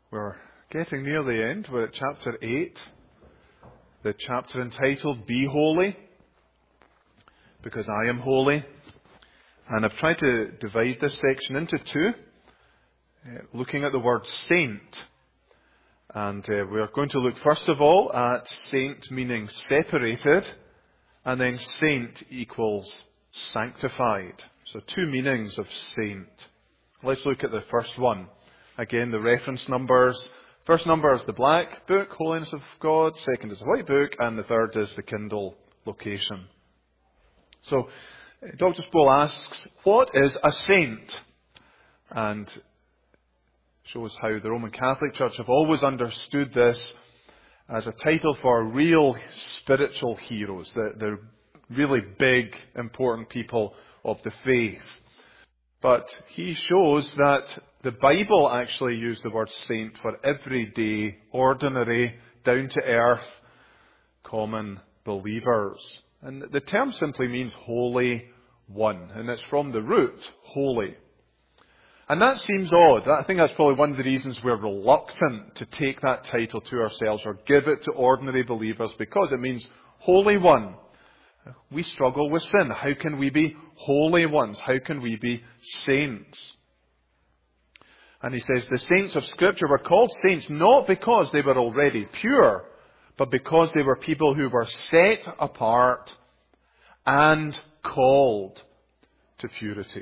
We're getting near the end. We're at chapter 8, the chapter entitled Be Holy, because I am holy. And I've tried to divide this section into two, looking at the word saint. And we're going to look first of all at saint meaning separated, and then saint equals sanctified. So two meanings of saint. Let's look at the first one. Again, the reference numbers. First number is the black book, Holiness of God. Second is the white book. And the third is the Kindle location. So, Dr. Sproul asks, what is a saint? And shows how the Roman Catholic Church have always understood this as a title for real spiritual heroes, the really big, important people of the faith. But he shows that the Bible actually used the word saint for everyday, ordinary, down-to-earth, common believers. And the term simply means holy one, and it's from the root, holy. And that seems odd. I think that's probably one of the reasons we're reluctant to take that title to ourselves or give it to ordinary believers, because it means holy one. We struggle with sin. How can we be holy ones? How can we be saints? And he says the saints of Scripture were called saints not because they were already pure, but because they were people who were set apart and called to purity.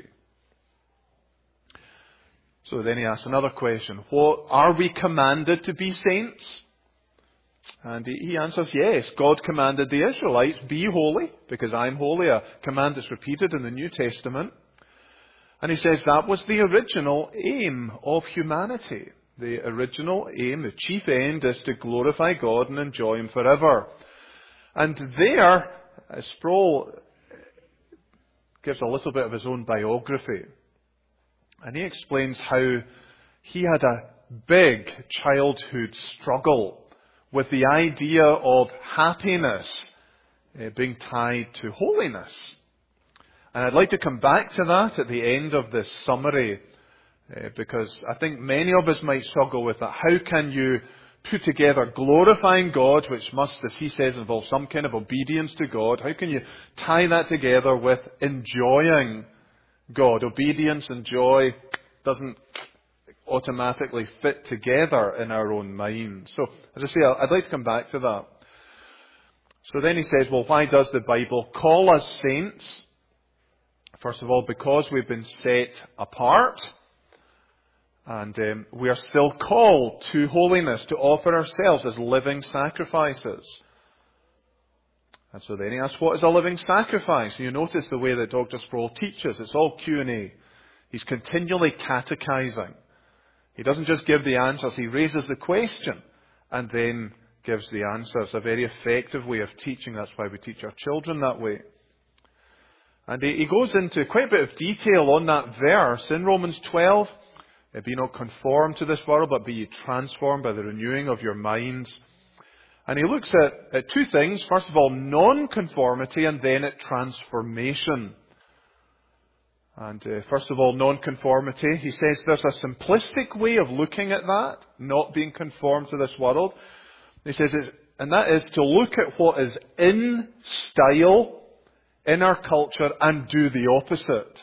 So then he asks another question. Are we commanded to be saints? And he answers yes. God commanded the Israelites, be holy, because I'm holy, a command that's repeated in the New Testament. And he says that was the original aim of humanity. The original aim, the chief end, is to glorify God and enjoy Him forever. And there, Sproul gives a little bit of his own biography. And he explains how he had a big childhood struggle with the idea of happiness being tied to holiness. And I'd like to come back to that at the end of this summary, because I think many of us might struggle with that. How can you put together glorifying God, which must, as he says, involve some kind of obedience to God? How can you tie that together with enjoying God? Obedience and joy doesn't automatically fit together in our own mind. So, as I say, I'd like to come back to that. So then he says, well, why does the Bible call us saints? First of all, because we've been set apart, and we are still called to holiness, to offer ourselves as living sacrifices. And so then he asks, what is a living sacrifice? And you notice the way that Dr. Sproul teaches. It's all Q&A. He's continually catechizing. He doesn't just give the answers. He raises the question and then gives the answers. A very effective way of teaching. That's why we teach our children that way. And he goes into quite a bit of detail on that verse in Romans 12. Be not conformed to this world, but be ye transformed by the renewing of your minds. And he looks at two things. First of all, non-conformity, and then at transformation. And first of all, non-conformity. He says there's a simplistic way of looking at that, not being conformed to this world. He says, and that is to look at what is in style in our culture and do the opposite.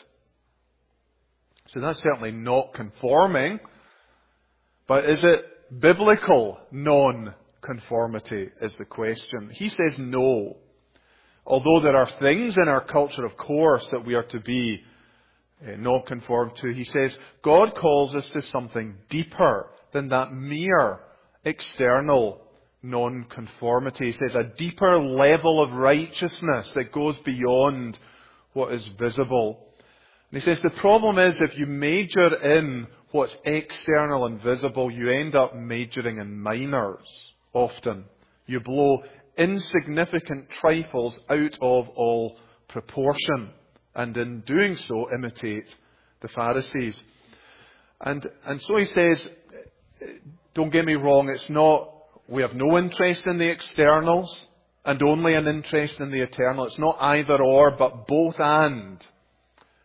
So that's certainly not conforming, but is it biblical non-conformity is the question. He says no. Although there are things in our culture, of course, that we are to be not conformed to, he says God calls us to something deeper than that mere external non-conformity. He says a deeper level of righteousness that goes beyond what is visible. And he says the problem is if you major in what's external and visible, you end up majoring in minors often. You blow insignificant trifles out of all proportion, and in doing so imitate the Pharisees. And so he says, don't get me wrong, it's not, we have no interest in the externals and only an interest in the eternal. It's not either or, but both and.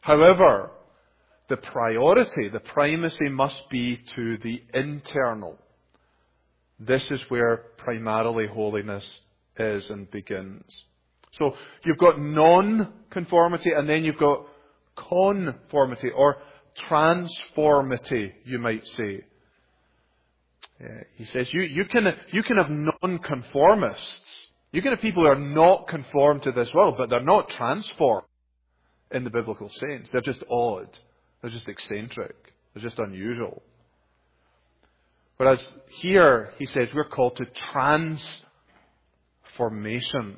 However, the priority, the primacy must be to the internal, This is where primarily holiness is and begins. So you've got non-conformity and then you've got conformity or transformity, you might say. He says you can have non-conformists. You can have people who are not conformed to this world, but they're not transformed in the biblical sense. They're just odd. They're just eccentric. They're just unusual. Whereas here, he says, we're called to transformation.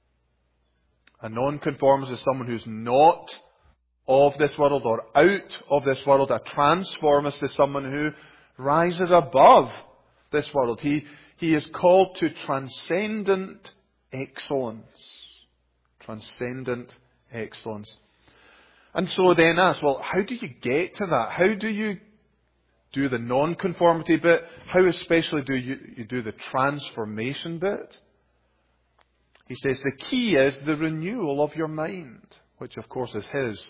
A nonconformist is someone who's not of this world or out of this world. A transformist is someone who rises above this world. He is called to transcendent excellence. Transcendent excellence. And so then ask, well, how do you get to that? How do you do the non-conformity bit? How especially do you do the transformation bit? He says the key is the renewal of your mind, which of course is his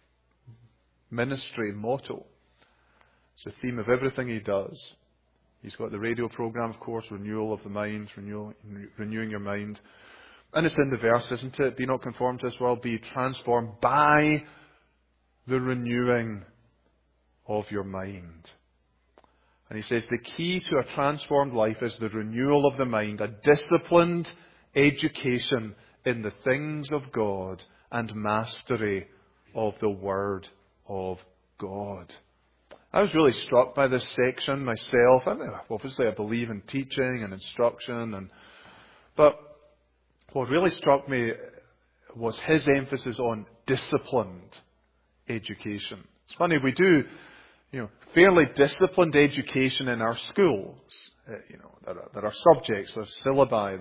ministry motto. It's the theme of everything he does. He's got the radio program, of course, renewal of the mind, renewing your mind. And it's in the verse, isn't it? Be not conformed to this world, be transformed by the renewing of your mind. And he says the key to a transformed life is the renewal of the mind, a disciplined education in the things of God and mastery of the Word of God. I was really struck by this section myself. Obviously I believe in teaching and instruction, but what really struck me was his emphasis on disciplined education. It's funny, we do fairly disciplined education in our schools. There are subjects, there are syllabi,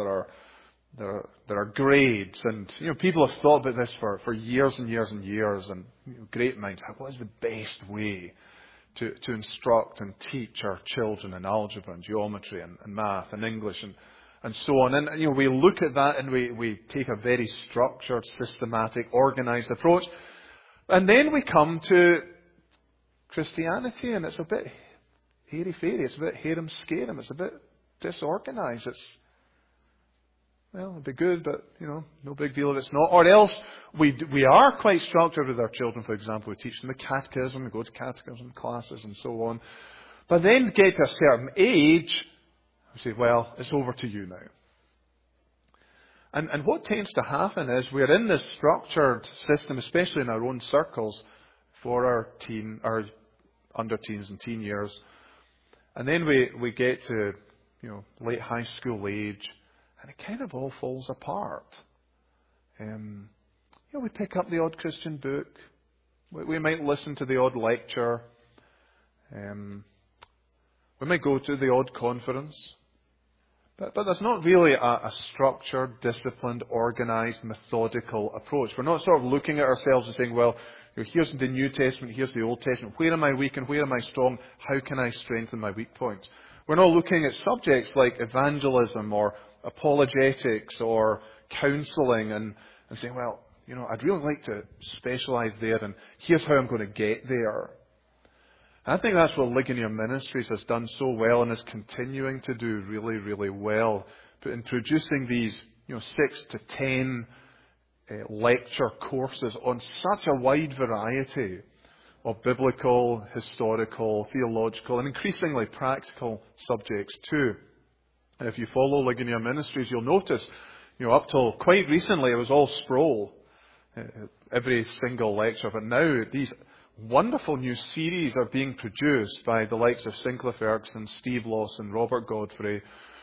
there are grades, and people have thought about this for years and years and years, and great minds. What is the best way to instruct and teach our children in algebra and geometry and math and English and so on? And we look at that and we take a very structured, systematic, organised approach, and then we come to Christianity, and it's a bit airy-fairy, it's a bit harem-scarum, it's a bit disorganised. It'd be good, but, no big deal if it's not. Or else, we are quite structured with our children, for example. We teach them the catechism, we go to catechism classes and so on. But then get to a certain age, we say, well, it's over to you now. And what tends to happen is we're in this structured system, especially in our own circles, for our under teens and teen years. And then we get to, late high school age, and it kind of all falls apart. We pick up the odd Christian book. We might listen to the odd lecture. We might go to the odd conference. But there's not really a structured, disciplined, organised, methodical approach. We're not sort of looking at ourselves and saying, well, here's the New Testament, here's the Old Testament. Where am I weak and where am I strong? How can I strengthen my weak points? We're not looking at subjects like evangelism or apologetics or counselling and saying, well, I'd really like to specialise there, and here's how I'm going to get there. I think that's what Ligonier Ministries has done so well and is continuing to do really, really well. But in producing these 6 to 10 lecture courses on such a wide variety of biblical, historical, theological, and increasingly practical subjects too. And if you follow Ligonier Ministries, you'll notice, up till quite recently it was all Sproul, every single lecture. But now these wonderful new series are being produced by the likes of Sinclair Ferguson, Steve Lawson, Robert Godfrey.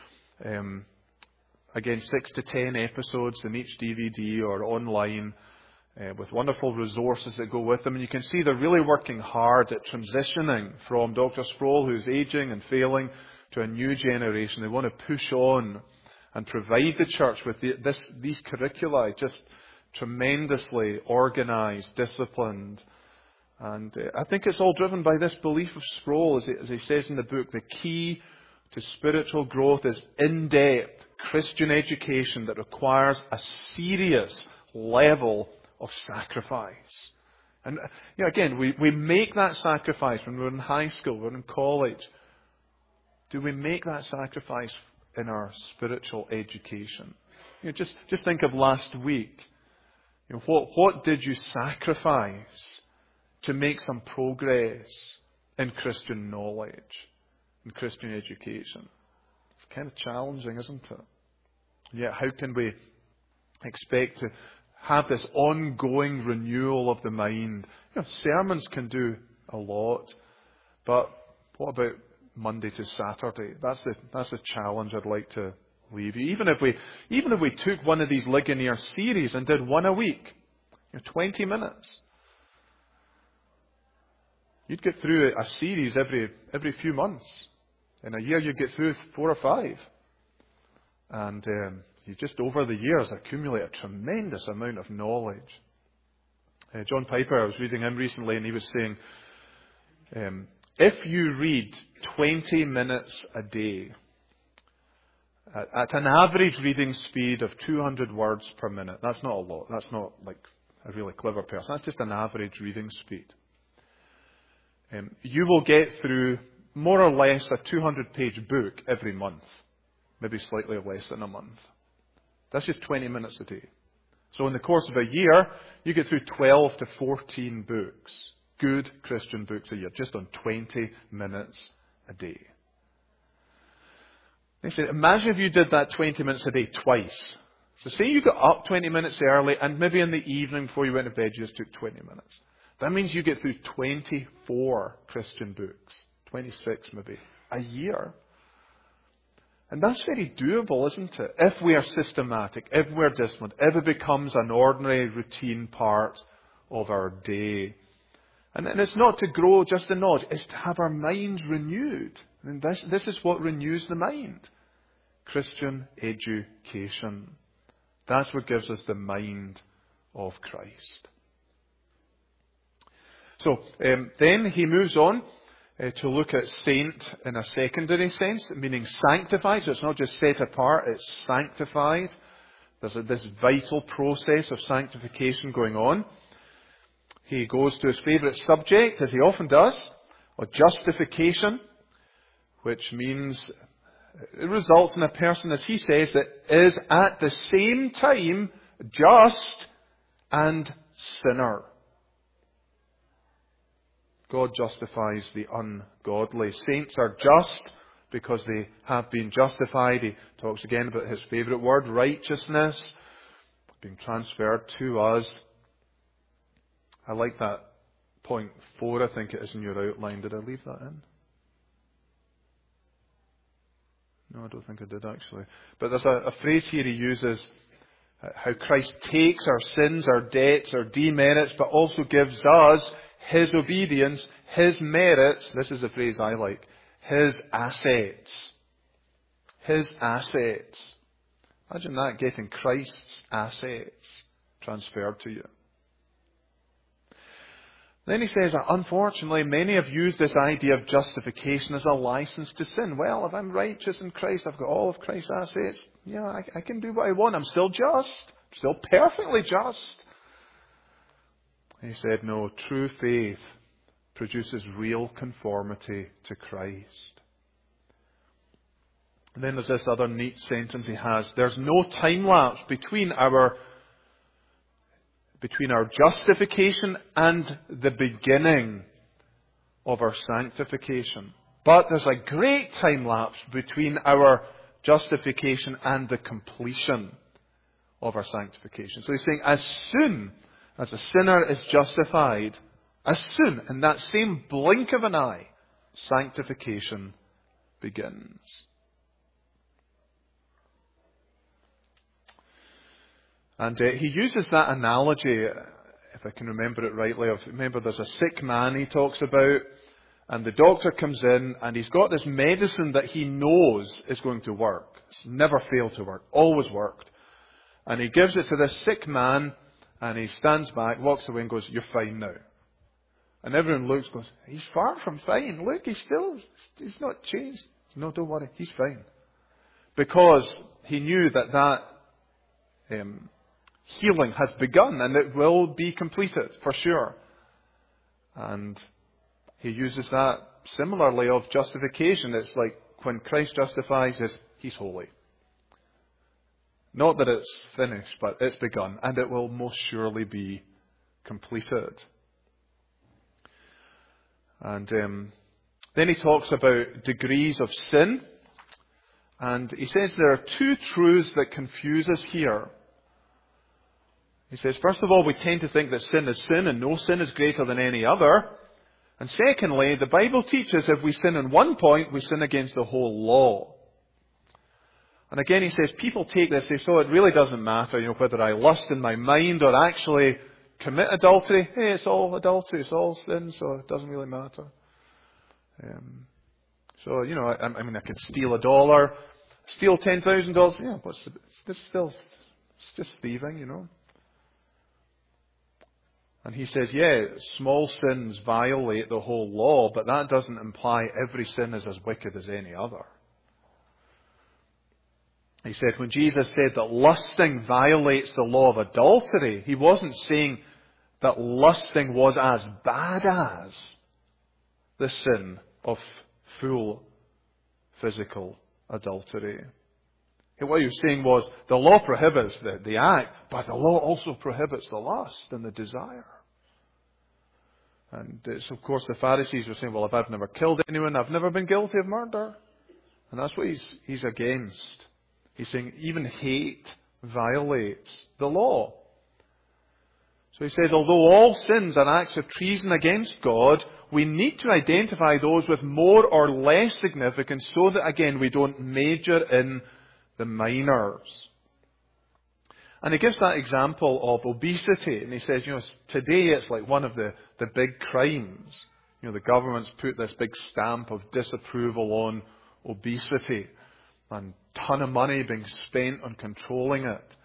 Again, 6 to 10 episodes in each DVD or online, with wonderful resources that go with them. And you can see they're really working hard at transitioning from Dr. Sproul, who's aging and failing, to a new generation. They want to push on and provide the church with these curricula, just tremendously organised, disciplined. And I think it's all driven by this belief of Sproul, as he says in the book, the key to spiritual growth is in-depth Christian education that requires a serious level of sacrifice. And again, we make that sacrifice when we're in high school, we're in college, Do we make that sacrifice in our spiritual education? Just think of last week. What did you sacrifice to make some progress in Christian knowledge, in Christian education? It's kind of challenging, isn't it? Yet how can we expect to have this ongoing renewal of the mind? Sermons can do a lot, but what about Monday to Saturday? That's the challenge I'd like to leave you. Even if we took one of these Ligonier series and did one a week, 20 minutes, you'd get through a series every few months. In a year, you'd get through 4 or 5, and you just over the years accumulate a tremendous amount of knowledge. John Piper, I was reading him recently, and he was saying, if you read 20 minutes a day, at an average reading speed of 200 words per minute, that's not a lot. That's not like a really clever person. That's just an average reading speed. You will get through more or less a 200-page book every month. Maybe slightly less than a month. That's just 20 minutes a day. So in the course of a year, you get through 12 to 14 books. Good Christian books a year, just on 20 minutes a day. They said, imagine if you did that 20 minutes a day twice. So say you got up 20 minutes early, and maybe in the evening before you went to bed, you just took 20 minutes. That means you get through 24 Christian books, 26 maybe, a year. And that's very doable, isn't it? If we are systematic, if we're disciplined, if it becomes an ordinary routine part of our day. And it's not to grow just in knowledge, it's to have our minds renewed. And this is what renews the mind. Christian education. That's what gives us the mind of Christ. So then he moves on to look at saint in a secondary sense, meaning sanctified. So it's not just set apart, it's sanctified. There's this vital process of sanctification going on. He goes to his favourite subject, as he often does, of justification, which means it results in a person, as he says, that is at the same time just and sinner. God justifies the ungodly. Saints are just because they have been justified. He talks again about his favourite word, righteousness, being transferred to us. I like that point 4, I think it is in your outline. Did I leave that in? No, I don't think I did actually. But there's a phrase here he uses, how Christ takes our sins, our debts, our demerits, but also gives us his obedience, his merits. This is a phrase I like. His assets. His assets. Imagine that, getting Christ's assets transferred to you. Then he says, unfortunately, many have used this idea of justification as a license to sin. Well, if I'm righteous in Christ, I've got all of Christ's assets. Yeah, I can do what I want. I'm still just. Still perfectly just. He said, no, true faith produces real conformity to Christ. And then there's this other neat sentence he has. There's no time lapse between our justification and the beginning of our sanctification. But there's a great time lapse between our justification and the completion of our sanctification. So he's saying, as soon as a sinner is justified, as soon, in that same blink of an eye, sanctification begins. And he uses that analogy, if I can remember it rightly, remember there's a sick man he talks about, and the doctor comes in, and he's got this medicine that he knows is going to work. It's never failed to work, always worked. And he gives it to this sick man, and he stands back, walks away and goes, you're fine now. And everyone looks, goes, he's far from fine. Look, he's not changed. No, don't worry, he's fine. Because he knew that healing has begun and it will be completed for sure. And he uses that similarly of justification. It's like when Christ justifies is He's holy. Not that it's finished, but it's begun, and it will most surely be completed. And then he talks about degrees of sin. And he says there are two truths that confuse us here. He says, first of all, we tend to think that sin is sin and no sin is greater than any other. And secondly, the Bible teaches if we sin in one point, we sin against the whole law. And again, he says, people take this, they say, so it really doesn't matter, whether I lust in my mind or actually commit adultery. Hey, it's all adultery, it's all sin, so it doesn't really matter. I could steal $1, steal $10,000. Yeah, it's just thieving, And he says, yeah, small sins violate the whole law, but that doesn't imply every sin is as wicked as any other. He said when Jesus said that lusting violates the law of adultery, he wasn't saying that lusting was as bad as the sin of full physical adultery. What he was saying was the law prohibits the act, but the law also prohibits the lust and the desire. And it's, of course, the Pharisees were saying, well, if I've never killed anyone, I've never been guilty of murder. And that's what he's against. He's saying even hate violates the law. So he says, although all sins are acts of treason against God, we need to identify those with more or less significance so that, again, we don't major in the minors. And he gives that example of obesity. And he says, today it's like one of the big crimes. The government's put this big stamp of disapproval on obesity. And a ton of money being spent on controlling it.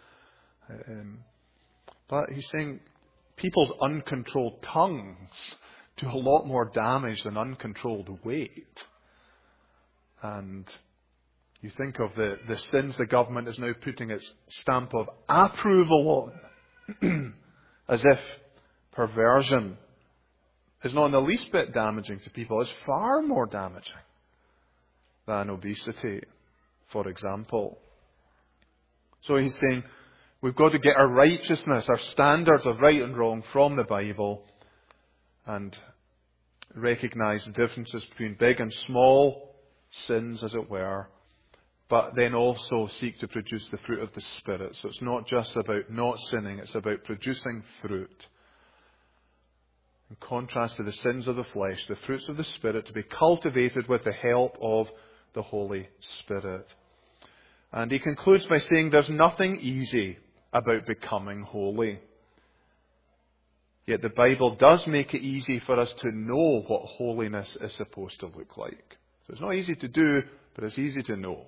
But he's saying people's uncontrolled tongues do a lot more damage than uncontrolled weight. And you think of the sins the government is now putting its stamp of approval on, as if perversion is not in the least bit damaging to people. It's far more damaging than obesity, for example. So he's saying we've got to get our righteousness, our standards of right and wrong from the Bible and recognize the differences between big and small sins, as it were, but then also seek to produce the fruit of the Spirit. So it's not just about not sinning, it's about producing fruit. In contrast to the sins of the flesh, the fruits of the Spirit to be cultivated with the help of the Holy Spirit. And he concludes by saying there's nothing easy about becoming holy. Yet the Bible does make it easy for us to know what holiness is supposed to look like. So it's not easy to do, but it's easy to know.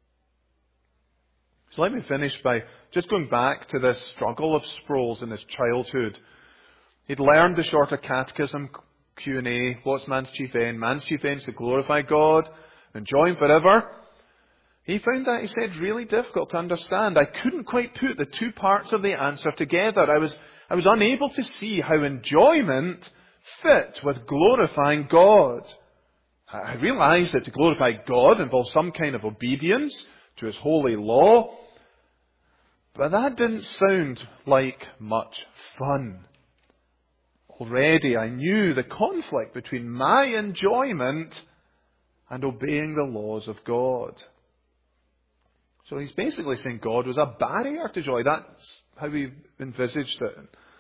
So let me finish by just going back to this struggle of Sproul's in his childhood. He'd learned the Shorter Catechism, Q&A, what's man's chief end? Man's chief end is to glorify God, enjoy Him forever. He found that, he said, really difficult to understand. I couldn't quite put the two parts of the answer together. I was unable to see how enjoyment fit with glorifying God. I realized that to glorify God involves some kind of obedience to His holy law, but that didn't sound like much fun. Already I knew the conflict between my enjoyment and obeying the laws of God. So he's basically saying God was a barrier to joy. That's how he envisaged it.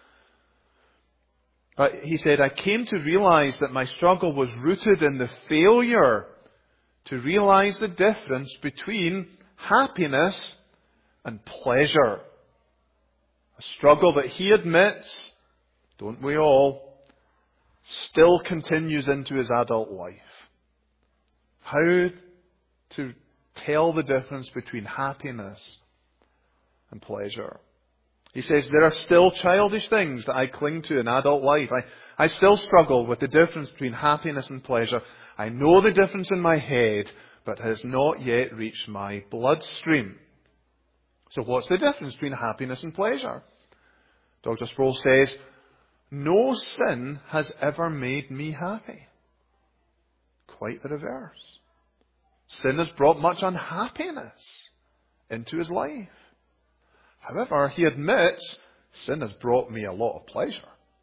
But he said, I came to realize that my struggle was rooted in the failure to realize the difference between happiness and pleasure. A struggle that he admits, don't we all, still continues into his adult life. How to tell the difference between happiness and pleasure. He says, there are still childish things that I cling to in adult life. I still struggle with the difference between happiness and pleasure. I know the difference in my head, but it has not yet reached my bloodstream. So what's the difference between happiness and pleasure? Dr. Sproul says, no sin has ever made me happy. Quite the reverse. Sin has brought much unhappiness into his life. However, he admits, sin has brought me a lot of pleasure.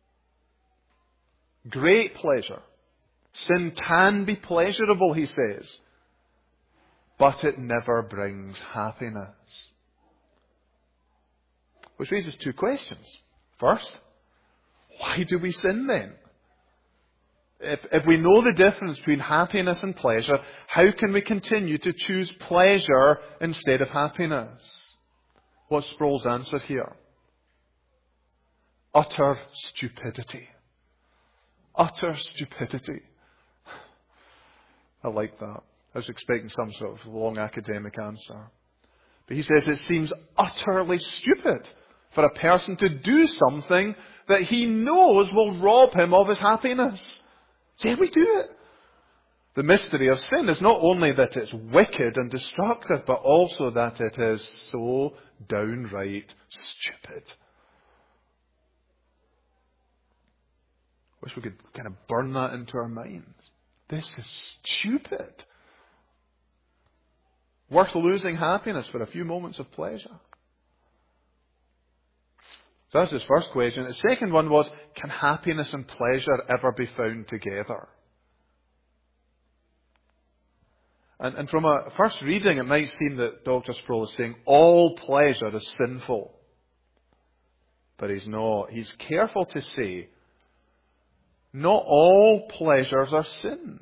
Great pleasure. Sin can be pleasurable, he says, but it never brings happiness. Which raises two questions. First, why do we sin then? If we know the difference between happiness and pleasure, how can we continue to choose pleasure instead of happiness? What's Sproul's answer here? Utter stupidity. Utter stupidity. I like that. I was expecting some sort of long academic answer. But he says it seems utterly stupid for a person to do something that he knows will rob him of his happiness. So we do it. The mystery of sin is not only that it's wicked and destructive, but also that it is so downright stupid. Wish we could kind of burn that into our minds. This is stupid. Worth losing happiness for a few moments of pleasure. So that's his first question. The second one was, can happiness and pleasure ever be found together? And from a first reading, it might seem that Dr. Sproul is saying all pleasure is sinful. But he's not. He's careful to say, not all pleasures are sins.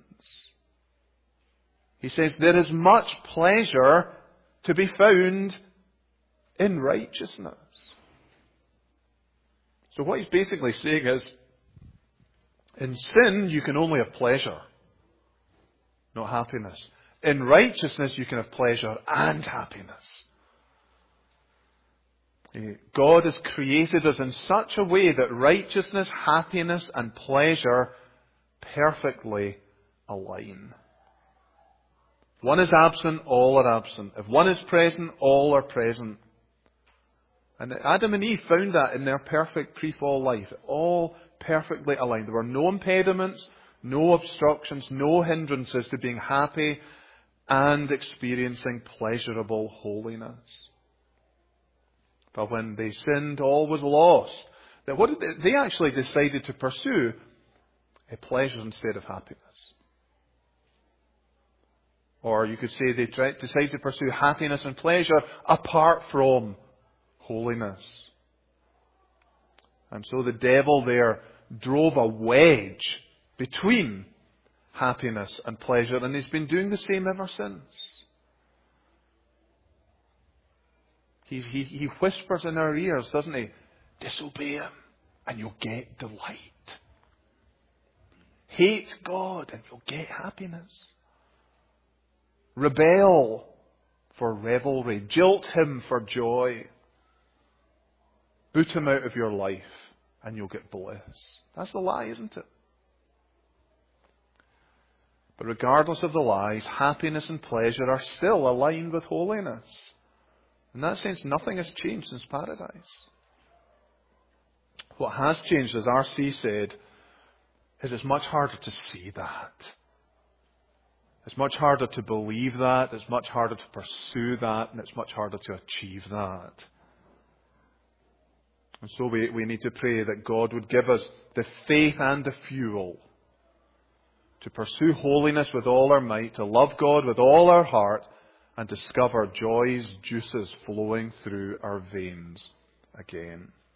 He says there is much pleasure to be found in righteousness. So what he's basically saying is, in sin you can only have pleasure, not happiness. In righteousness you can have pleasure and happiness. God has created us in such a way that righteousness, happiness and pleasure perfectly align. If one is absent, all are absent. If one is present, all are present. And Adam and Eve found that in their perfect pre-fall life. All perfectly aligned. There were no impediments, no obstructions, no hindrances to being happy and experiencing pleasurable holiness. But when they sinned, all was lost. Then what did they actually decided to pursue? A pleasure instead of happiness. Or you could say they decided to pursue happiness and pleasure apart from holiness. And so the devil there drove a wedge between happiness and pleasure, and he's been doing the same ever since. He whispers in our ears, doesn't he? Disobey him and you'll get delight. Hate God and you'll get happiness. Rebel for revelry. Jilt him for joy. Boot him out of your life and you'll get bliss. That's the lie, isn't it? But regardless of the lies, happiness and pleasure are still aligned with holiness. In that sense, nothing has changed since paradise. What has changed, as R.C. said, is it's much harder to see that. It's much harder to believe that. It's much harder to pursue that. And it's much harder to achieve that. And so we need to pray that God would give us the faith and the fuel to pursue holiness with all our might, to love God with all our heart, and discover joy's juices flowing through our veins again.